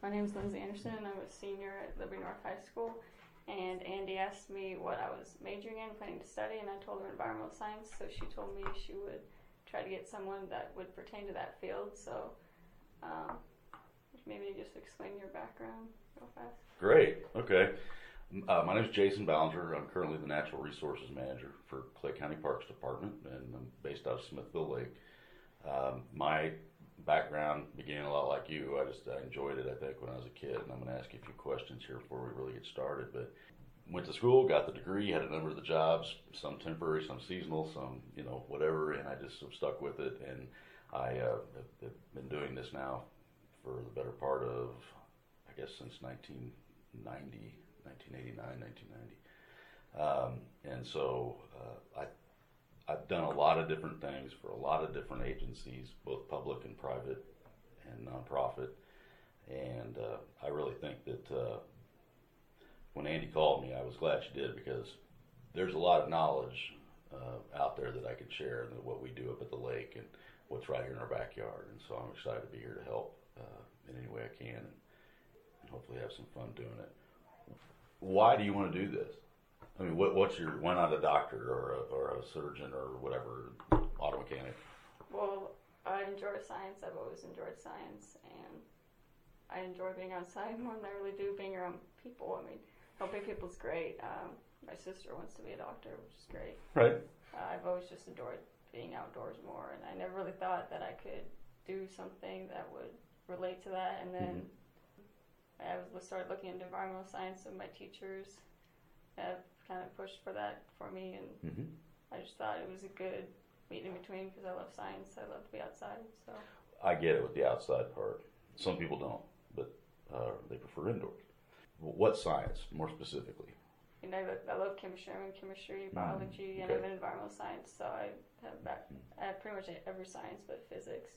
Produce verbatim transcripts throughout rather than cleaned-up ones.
My name is Lindsay Anderson, and I'm a senior at Liberty North High School. And Andy asked me what I was majoring in, planning to study, and I told her environmental science. So she told me she would try to get someone that would pertain to that field. So um, maybe just explain your background real fast. Great. Okay. Uh, my name is Jason Ballinger. I'm currently the Natural Resources Manager for Clay County Parks Department, and I'm based out of Smithville Lake. Um, my background began a lot like you. I just I enjoyed it, I think, when I was a kid, and I'm going to ask you a few questions here before we really get started. But went to school, got the degree, had a number of the jobs, some temporary, some seasonal, some, you know, whatever, and I just stuck with it. And I uh, have been doing this now for the better part of, I guess, since nineteen ninety, nineteen eighty-nine, nineteen ninety. Um, and so uh, I I've done a lot of different things for a lot of different agencies, both public and private and nonprofit. And uh, I really think that uh, when Andy called me, I was glad she did, because there's a lot of knowledge uh, out there that I could share, and what we do up at the lake and what's right here in our backyard. And so I'm excited to be here to help uh, in any way I can, and, and hopefully have some fun doing it. Why do you want to do this? I mean, what, what's your, why not a doctor or a, or a surgeon or whatever, auto mechanic? Well, I enjoy science. I've always enjoyed science, and I enjoy being outside more than I really do being around people. I mean, helping people is great. Um, my sister wants to be a doctor, which is great. Right. Uh, I've always just enjoyed being outdoors more, and I never really thought that I could do something that would relate to that. And then mm-hmm. I was, started looking into environmental science, and my teachers have kind of pushed for that for me, and mm-hmm. I just thought it was a good meet in between, because I love science. I love to be outside. So I get it with the outside part. Some people don't, but uh, they prefer indoors. What science, more specifically? You know, I love chemistry. I'm in chemistry, biology, mm-hmm. okay. and I'm in environmental science. So I have back, I have pretty much every science but physics.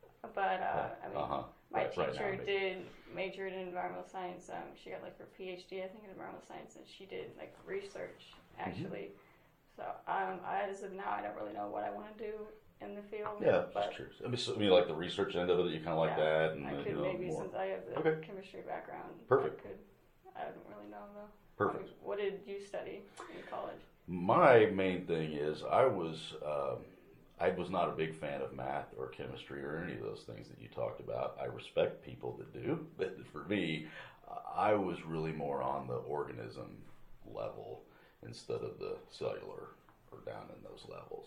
But uh, I mean, uh-huh. my right, teacher right now, did major in environmental science. Um, she got like her P H D, I think, in environmental science, and she did like research actually. Mm-hmm. So um, I, as of now, I don't really know what I want to do in the field. Yeah, but just curious. I mean, so, I mean, like the research end of it, you kind of like yeah, that, and I uh, could you know, maybe more. Since I have the okay. chemistry background. Perfect. I could. I don't really know though. Perfect. Um, what did you study in college? My main thing is I was. Um, I was not a big fan of math or chemistry or any of those things that you talked about. I respect people that do, but for me, I was really more on the organism level instead of the cellular or down in those levels.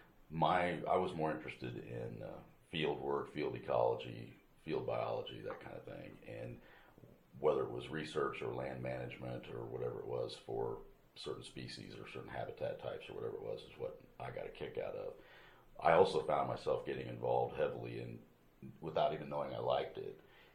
My, I was more interested in uh, field work, field ecology, field biology, that kind of thing, and whether it was research or land management or whatever it was for certain species or certain habitat types or whatever it was is what I got a kick out of. I also found myself getting involved heavily in, without even knowing I liked it,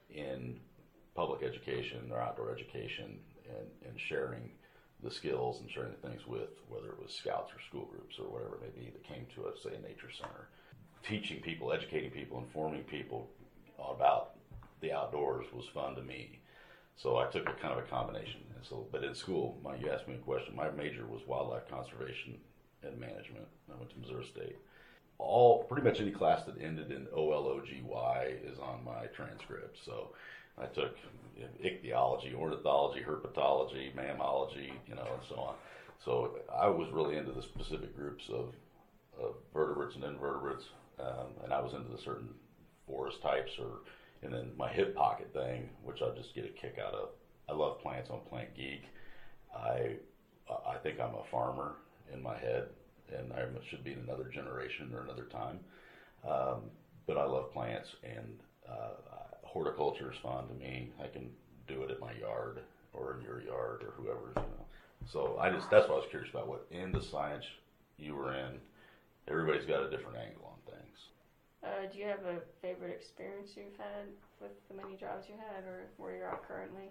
in public education or outdoor education, and, and sharing the skills and sharing the things with, whether it was scouts or school groups or whatever it may be that came to us, say, a nature center. Teaching people, educating people, informing people about the outdoors was fun to me. So I took a kind of a combination. And so, but in school, my, you asked me a question. My major was wildlife conservation and management. I went to Missouri State. All pretty much any class that ended in O L O G Y is on my transcript. So I took ichthyology, ornithology, herpetology, mammalogy, you know, and so on. So I was really into the specific groups of, of vertebrates and invertebrates, um, and I was into the certain forest types, or and then my hip pocket thing, which I just get a kick out of. I love plants. I'm a plant geek. I I think I'm a farmer in my head, and I should be in another generation or another time. Um, but I love plants, and uh, horticulture is fun to me. I can do it at my yard or in your yard or whoever's, you know. So I just, that's what I was curious about, what end of science you were in. Everybody's got a different angle on things. Uh, do you have a favorite experience you've had with the many jobs you had, or where you're at currently?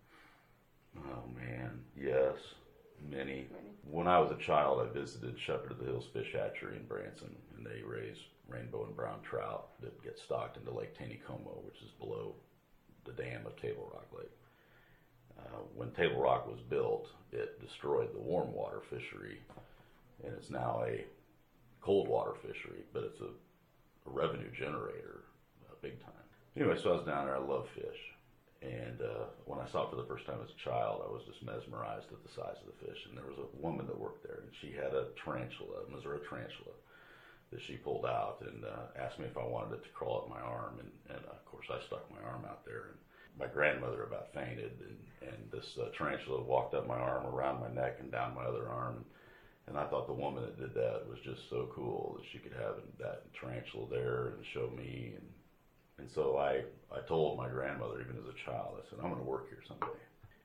Oh man, yes. Many. When I was a child, I visited Shepherd of the Hills Fish Hatchery in Branson, and they raise rainbow and brown trout that get stocked into Lake Taneycomo, which is below the dam of Table Rock Lake. Uh, when Table Rock was built, it destroyed the warm water fishery, and it's now a cold water fishery, but it's a, a revenue generator, uh, big time. Anyway, so I was down there. I love fish, And uh, when I saw it for the first time as a child, I was just mesmerized at the size of the fish. And there was a woman that worked there, and she had a tarantula, a Missouri tarantula, that she pulled out and uh, asked me if I wanted it to crawl up my arm. And, and uh, of course, I stuck my arm out there. And my grandmother about fainted, and, and this uh, tarantula walked up my arm, around my neck, and down my other arm. And, and I thought the woman that did that was just so cool that she could have that tarantula there and show me. And And so I, I told my grandmother, even as a child, I said, I'm going to work here someday.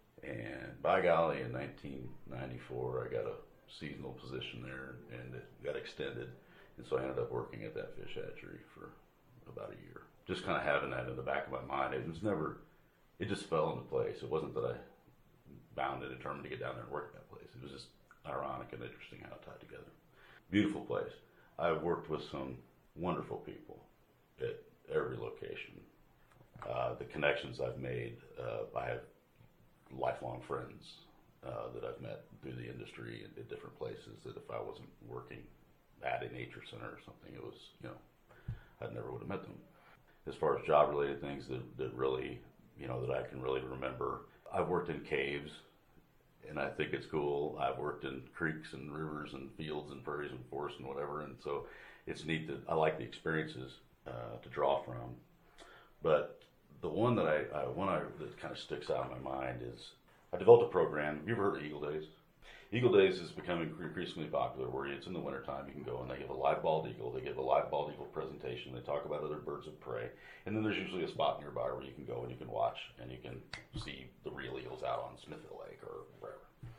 And by golly, in nineteen ninety-four, I got a seasonal position there, and it got extended. And so I ended up working at that fish hatchery for about a year. Just kind of having that in the back of my mind. It was never, it just fell into place. It wasn't that I bound and determined to get down there and work at that place. It was just ironic and interesting how it tied together. Beautiful place. I've worked with some wonderful people at every location. Uh, the connections I've made, uh, I have lifelong friends uh, that I've met through the industry and at different places that if I wasn't working at a nature center or something, it was, you know, I never would have met them. As far as job-related things that, that really, you know, that I can really remember, I've worked in caves, and I think it's cool. I've worked in creeks and rivers and fields and prairies and forests and whatever, and so it's neat that I like the experiences uh, to draw from. But the one that I, I one I, that kind of sticks out in my mind is I developed a program. Have you ever heard of Eagle Days? Eagle Days is becoming increasingly popular where it's in the wintertime. You can go and they give a live bald eagle. They give a live bald eagle presentation. They talk about other birds of prey. And then there's usually a spot nearby where you can go and you can watch and you can see the real eagles out on Smithville Lake or wherever.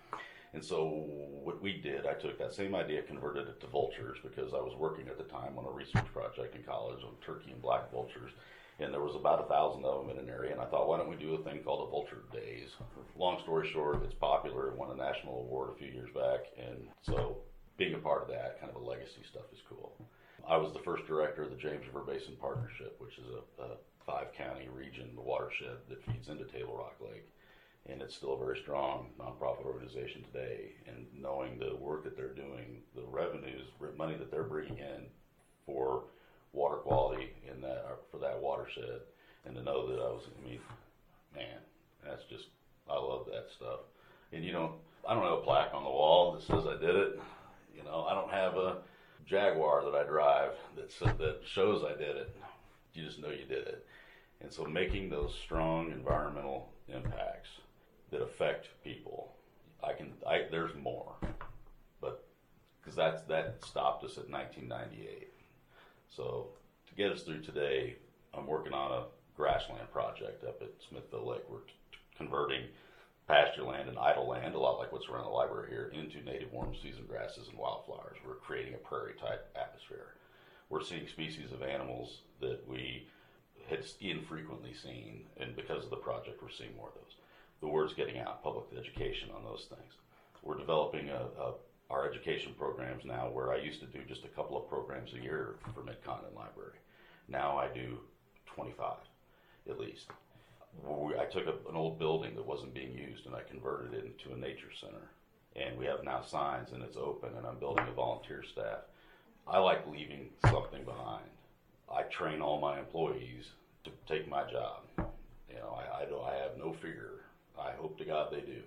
And so what we did, I took that same idea, converted it to vultures because I was working at the time on a research project in college on turkey and black vultures. And there was about a thousand of them in an area, and I thought, why don't we do a thing called a Vulture Days? Long story short, it's popular. It won a national award a few years back, and so being a part of that, kind of a legacy stuff, is cool. I was the first director of the James River Basin Partnership, which is a, a five-county region, the watershed that feeds into Table Rock Lake, and it's still a very strong nonprofit organization today. And knowing the work that they're doing, the revenues, money that they're bringing in for water quality in that for that watershed, and to know that I was, I mean, man, that's just, I love that stuff. And you know, I don't have a plaque on the wall that says I did it. You know, I don't have a Jaguar that I drive that says, that shows I did it. You just know you did it. And so making those strong environmental impacts that affect people, I can, I there's more, but because that's that stopped us at nineteen ninety-eight. So to get us through today, I'm working on a grassland project up at Smithville Lake. We're t- converting pasture land and idle land, a lot like what's around the library here, into native warm season grasses and wildflowers. We're creating a prairie-type atmosphere. We're seeing species of animals that we had infrequently seen, and because of the project, we're seeing more of those. The word's getting out, public education on those things. We're developing a, a our education programs now, where I used to do just a couple of programs a year for Mid-Continent Library. Now I do twenty-five, at least. I took a, an old building that wasn't being used and I converted it into a nature center. And we have now signs and it's open, and I'm building a volunteer staff. I like leaving something behind. I train all my employees to take my job. You know, I, I, don't, I have no fear. I hope to God they do.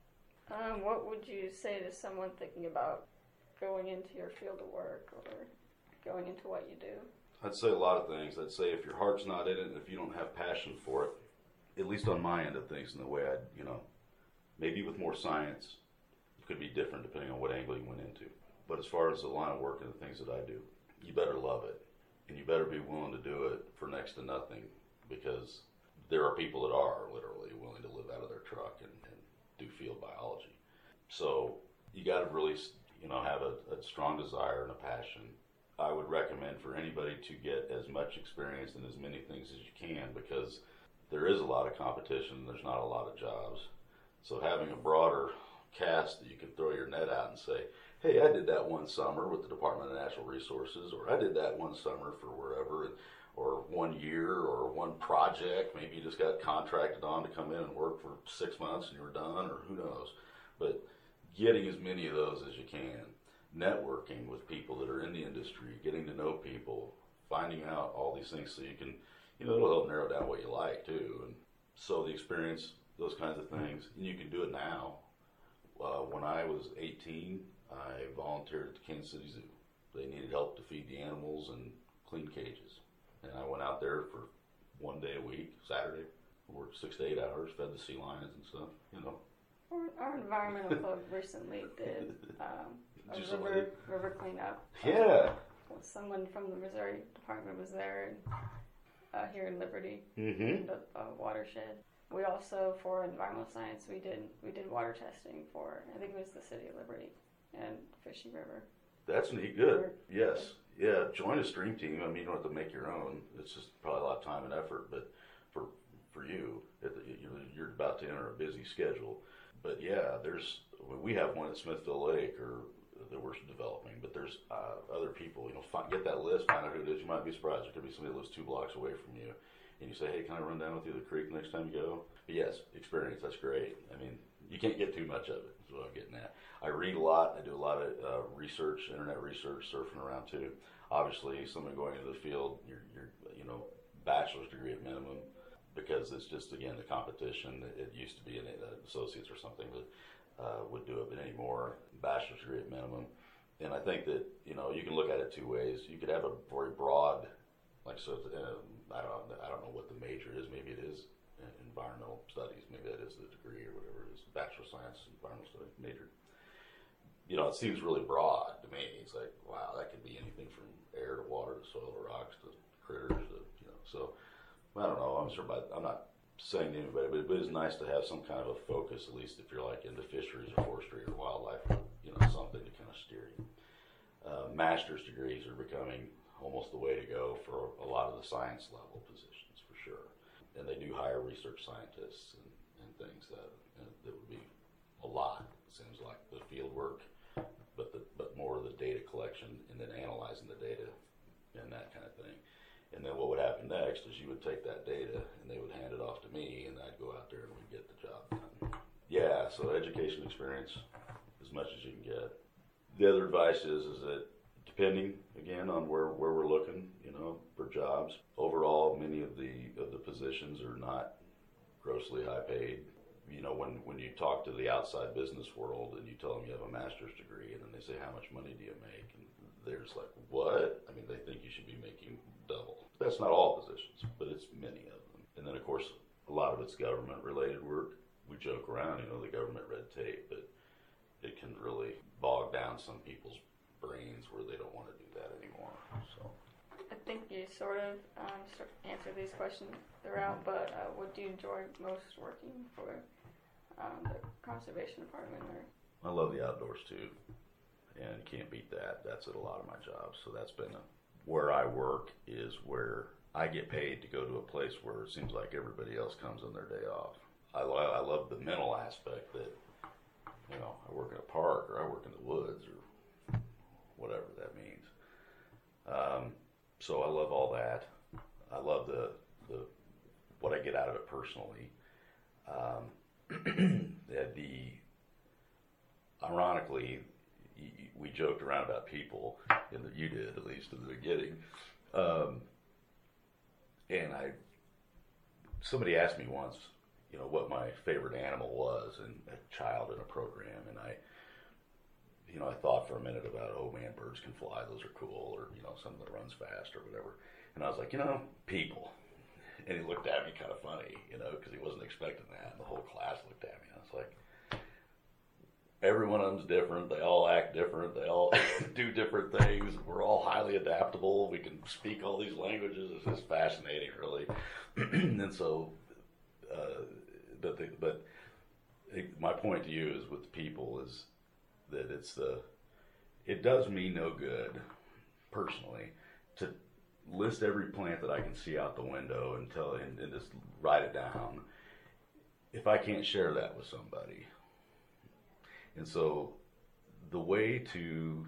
Um, what would you say to someone thinking about going into your field of work or going into what you do? I'd say a lot of things. I'd say if your heart's not in it and if you don't have passion for it, at least on my end of things, in the way I'd, you know, maybe with more science, it could be different depending on what angle you went into. But as far as the line of work and the things that I do, you better love it. And you better be willing to do it for next to nothing, because there are people that are literally willing to live out of their truck and, and do field biology. So you got to really, you know, have a, a strong desire and a passion. I would recommend for anybody to get as much experience in as many things as you can, because there is a lot of competition. There's not a lot of jobs. So having a broader cast that you can throw your net out and say, hey, I did that one summer with the Department of Natural Resources, or I did that one summer for wherever, or one year, or one project. Maybe you just got contracted on to come in and work for six months and you were done, or who knows. But getting as many of those as you can, networking with people that are in the industry, getting to know people, finding out all these things so you can, you know, it'll help narrow down what you like too, and so the experience, those kinds of things, and you can do it now. Uh, when I was eighteen, I volunteered at the Kansas City Zoo. They needed help to feed the animals and clean cages. And I went out there for one day a week, Saturday, worked six to eight hours, fed the sea lions and stuff, you know. Our, our environmental club recently did um, a Just river, somebody- river cleanup. Yeah. Um, someone from the Missouri Department was there and, uh, here in Liberty, Mm-hmm. in the uh, watershed. We also, for environmental science, we did we did water testing for, I think it was the city of Liberty and Fishy River. That's neat. Good. Yes. Yeah. Join a stream team. I mean, you don't have to make your own. It's just probably a lot of time and effort. But for for you, you're about to enter a busy schedule. But yeah, there's we have one at Smithville Lake or that we're developing. But there's uh, other people. You know, find, get that list. Find out who it is. You might be surprised. There could be somebody that lives two blocks away from you. And you say, hey, can I run down with you to the creek next time you go? But yes, experience, that's great. I mean, you can't get too much of it, is what I'm getting at. I read a lot. I do a lot of uh, research, internet research, surfing around too. Obviously, someone going into the field, you're, you're, you know, bachelor's degree at minimum, because it's just, again, the competition. It used to be an uh, associates or something that uh, would do it, but anymore, bachelor's degree at minimum. And I think that, you know, you can look at it two ways. You could have a very broad, like, so, uh, I don't, I don't know what the major is. Maybe it is environmental studies. Maybe that is the degree or whatever it is. Bachelor of Science, environmental studies major. You know, it seems really broad to me. It's like, wow, that could be anything from air to water to soil to rocks to critters to, you know. So, I don't know. I'm sure, but I'm not saying to anybody, but it is nice to have some kind of a focus, at least if you're like into fisheries or forestry or wildlife, or, you know, something to kind of steer you. Uh, master's degrees are becoming almost the way to go for a lot of the science level positions, for sure. And they do hire research scientists and, and things that, and that would be a lot, it seems like, the field work, but the, but more of the data collection and then analyzing the data and that kind of thing. And then what would happen next is you would take that data and they would hand it off to me, and I'd go out there and we'd get the job done. Yeah, so education experience as much as you can get. The other advice is is that depending again on where, where we're looking, you know, for jobs, overall many of the of the positions are not grossly high paid. You know, when, when you talk to the outside business world and you tell them you have a master's degree, and then they say, how much money do you make? And there's like, what? I mean, they think you should be making double. That's not all positions, but it's many of them. And then, of course, a lot of it's government-related work. We joke around, you know, the government red tape, but it can really bog down some people's brains where they don't want to do that anymore. So I think you sort of um, sort of answered these questions throughout, but uh, what do you enjoy most working for um, the conservation department? Or? I love the outdoors too, and you can't beat that. That's at a lot of my jobs. So that's been a, where I work is where I get paid to go to a place where it seems like everybody else comes on their day off. I, lo- I love the mental aspect that, you know, I work in a park or I work in the woods or whatever that means. Um, so I love all that. I love the the what I get out of it personally. Um, the, the ironically, we joked around about people, and that you did at least in the beginning. Um, and I, somebody asked me once, you know, what my favorite animal was, and a child in a program, and I, you know, I thought for a minute about, oh man, birds can fly, those are cool, or, you know, something that runs fast or whatever. And I was like, you know, people. And he looked at me kind of funny, you know, because he wasn't expecting that. And the whole class looked at me. And I was like, every one of them's different. They all act different. They all do different things. We're all highly adaptable. We can speak all these languages. It's just fascinating, really. And so, uh, but, the, but it, my point to you is with the people is that it's the, it does me no good, personally, to list every plant that I can see out the window and tell and, and just write it down if I can't share that with somebody. And so the way to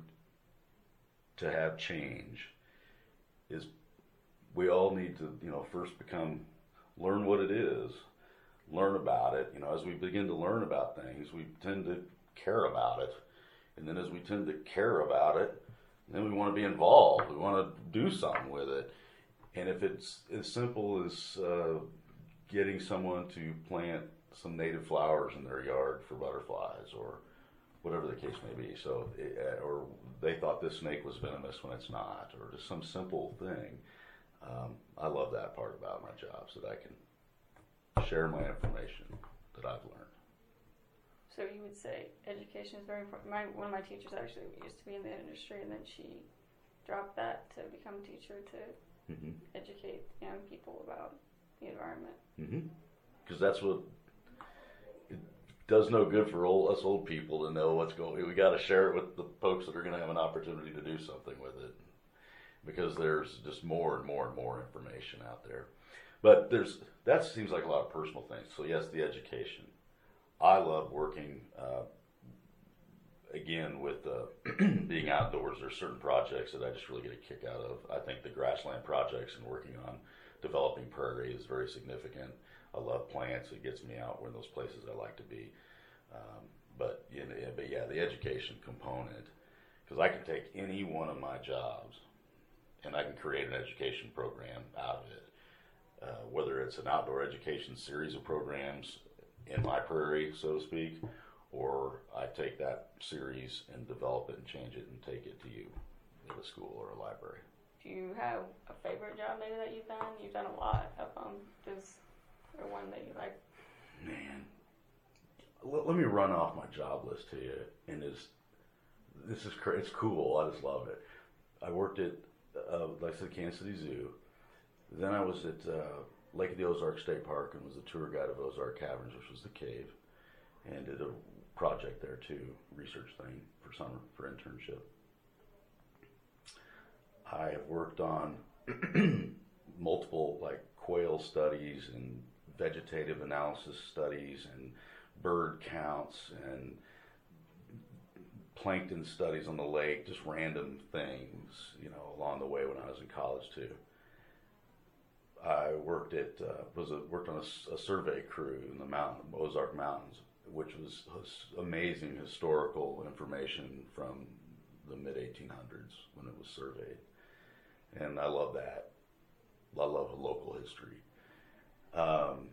to have change is we all need to, you know, first become, learn what it is, learn about it. You know, as we begin to learn about things, we tend to care about it. And then as we tend to care about it, then we want to be involved. We want to do something with it. And if it's as simple as uh, getting someone to plant some native flowers in their yard for butterflies or whatever the case may be. So, it, or they thought this snake was venomous when it's not, or just some simple thing. Um, I love that part about my job, so that I can share my information that I've learned. So you would say education is very important. My, one of my teachers actually used to be in the industry, and then she dropped that to become a teacher to mm-hmm. educate young people about the environment. Because mm-hmm. that's what it does no good for old, us old people to know what's going. We got to share it with the folks that are going to have an opportunity to do something with it, because there's just more and more and more information out there. But there's that seems like a lot of personal things. So yes, the education. I love working, uh, again, with uh, being outdoors. There's certain projects that I just really get a kick out of. I think the grassland projects and working on developing prairie is very significant. I love plants. It gets me out in those places I like to be. Um, but, you know, but yeah, the education component, because I can take any one of my jobs and I can create an education program out of it, uh, whether it's an outdoor education series of programs in my prairie, so to speak, or I take that series and develop it and change it and take it to you at a school or a library. Do you have a favorite job maybe that you've done? You've done a lot of them. Is there one that you like? Man, let, let me run off my job list to you. And it's, this is cra- it's cool. I just love it. I worked at, uh, like I said, Kansas City Zoo. Then I was at uh, Lake of the Ozarks State Park and was the tour guide of Ozark Caverns, which was the cave, and did a project there too, research thing for summer for internship. I have worked on multiple like quail studies and vegetative analysis studies and bird counts and plankton studies on the lake, just random things, you know, along the way when I was in college too. I worked at uh, was a, worked on a, a survey crew in the mountain Ozark Mountains, which was, was amazing historical information from the mid eighteen hundreds when it was surveyed, and I love that. I love local history. Um,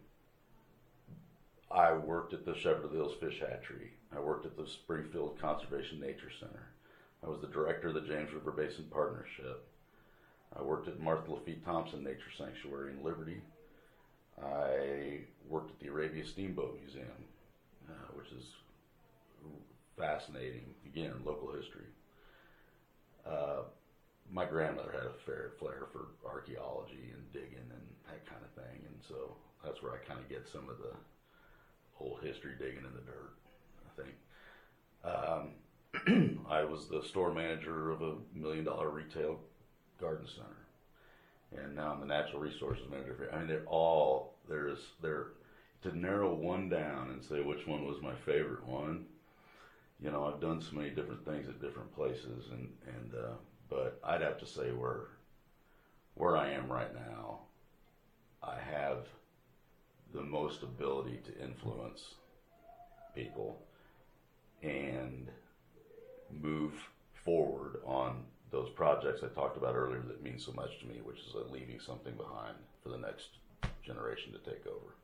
I worked at the Shepherd of the Hills Fish Hatchery. I worked at the Springfield Conservation Nature Center. I was the director of the James River Basin Partnership. I worked at Martha Lafitte Thompson Nature Sanctuary in Liberty. I worked at the Arabia Steamboat Museum, uh, which is fascinating, again, local history. Uh, my grandmother had a fair flair for archaeology and digging and that kind of thing, and so that's where I kind of get some of the old history digging in the dirt, I think. Um, I was the store manager of a million dollar retail garden center, and now I'm the natural resources manager for, I mean, they're all, there's, they're, to narrow one down and say which one was my favorite one, you know, I've done so many different things at different places, and, and, uh, but I'd have to say where, where I am right now, I have the most ability to influence people and move forward on those projects I talked about earlier that mean so much to me, which is uh, leaving something behind for the next generation to take over.